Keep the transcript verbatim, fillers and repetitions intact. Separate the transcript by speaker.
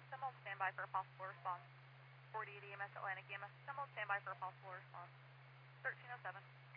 Speaker 1: Assembled, standby for a possible response. forty-eight E M S, Atlantic E M S, assembled, standby for a possible response. thirteen oh seven.